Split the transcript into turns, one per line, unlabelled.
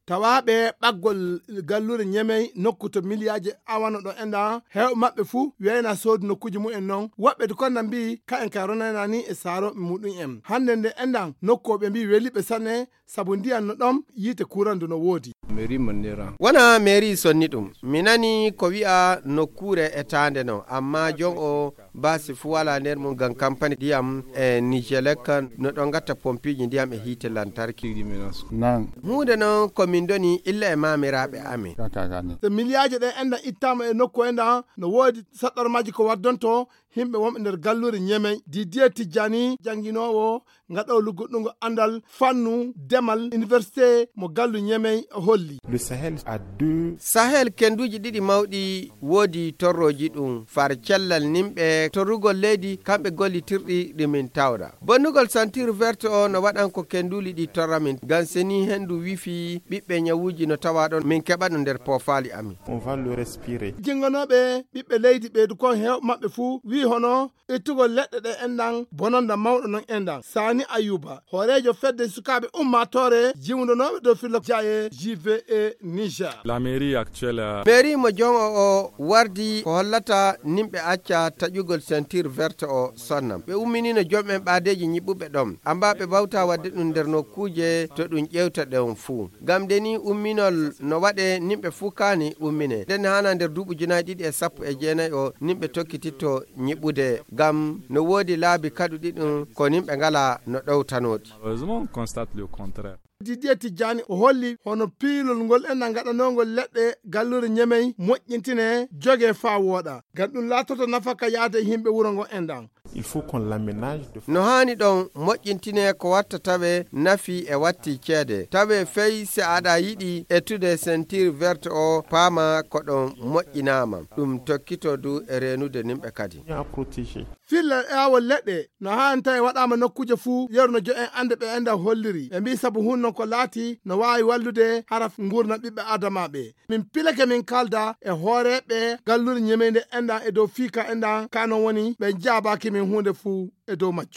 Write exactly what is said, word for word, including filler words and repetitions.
tawaɓe ɓaggol gallure ñemey nokku to milliyaji awano ɗo enda hew maɓɓe fuu wiyayna soodu nokkuji mumen noon woɓɓe to konnan mbi ka en ka ronanani e saaro muɗum en hande nde endan nokkoɓe mbi weliɓe sanne saabu ndiyan no ɗon yiite kurandu no woodi.
mairie monnera
wona mairie sonni ɗum mi nani ko wi'a nokkure e tande no amma jon o basi fu wala nder mum gam campagne ndiyam e nigelek no ɗon gatta pompiji ndiyam e hiite lantarki
nan
hunde noon komin doni illa e mamiraɓe amin
so milliyaji ɗe endan ittama e nokku endan no woodi saɗɗormaji ko waddonto himɓe wonɓe nder gallure ñemey Didier Tidjani jangguinowo gaɗo luggoɗɗugo andal fannu demal université mo gallu ñemey holli
le Sahel a deux
Sahel kenduji ɗiɗi mawɗi woodi torroji ɗum far cellal nimɓe torrugol leydi kamɓe gollitirɗi ɗumin tawɗa bonnugol ceinture verte o no waɗan ko kenduli ɗi torra min gam seni hendu wifi ɓiɓɓe ñawuji no tawaɗon min keɓa ɗum nder pofali amin
on va le respirer
jingonoɓe ɓiɓɓe leydi ɓeydu kon hew maɓɓe fuu wi hono ittugol leɗɗe ɗe endan bononda mawɗo non endan Sani Ayuba horejo fedde sukaɓe ummatore jiwdonoɓe dow filo jaye J V E Niger.
La mairie actuelle
mairie mo jongo o wardi ko hollata nimɓe acca taƴugol ceinture verte o sonnam ɓe umminino jomɓen ɓaadeji ñiɓɓuɓe ɗon amba ɓe bawta wadde ɗum nder nokkuje to ɗum ƴewta ɗon fuu gam deni umminol no waɗe nimɓe fuu kani ummine nden hana nder duuɓi junayi ɗiɗi e sappo e jeenayi o nimɓe tokkititto ñiɓɓude gam no woodi laabi kaɗuɗi ɗum ko nimɓe ngala no ɗowtanoɗi.
Heureusement on constate le contraire.
Didier Tidjani o holli hono piilol ngol enɗan gaɗanogol leɗɗe gallure ñemey moƴƴintine jogue fa wooɗa gam ɗum latoto nafaka yaade himɓe wuuro ngo enɗan.
Il faut qu'on l'aménage de
no hani ɗon moƴƴintine ko watta tawe nafi e watti ceede tawe fey se aɗa yiɗi ettude ceinture verte o paama ko ɗon moƴƴinama ɗum tokkito du e renude nimɓe kadi
à protéger.
filla e awol leɗɗe no hani tawi waɗama nokkuje fuu yeru no jo en ande ɓe enda holliri ɓe mbi saabu hunnon ko laati no wawi wallude hara gurna ɓiɓɓe adamaɓe min pilake min kalda e hooreɓe gallure ñemeyde endan e dow fiika endan kanon woni ɓe jaabaki min hunde fuu e dow majju.